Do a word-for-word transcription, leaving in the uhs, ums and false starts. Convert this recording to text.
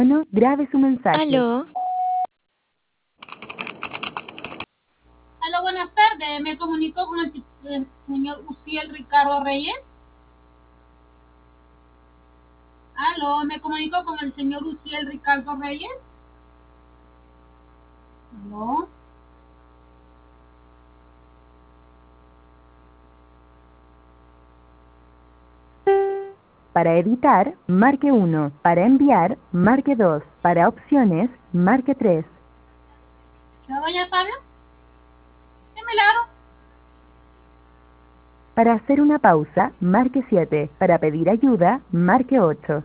Bueno, grabe su mensaje. Aló, Aló, buenas tardes. Me comunico con el, el señor Uciel Ricardo Reyes. Aló, me comunico con el señor Uciel Ricardo Reyes. Aló. Para editar, marque uno. Para enviar, marque dos. Para opciones, marque tres. ¿La doña Fabio? ¿Qué milagro? Para hacer una pausa, marque siete. Para pedir ayuda, marque ocho.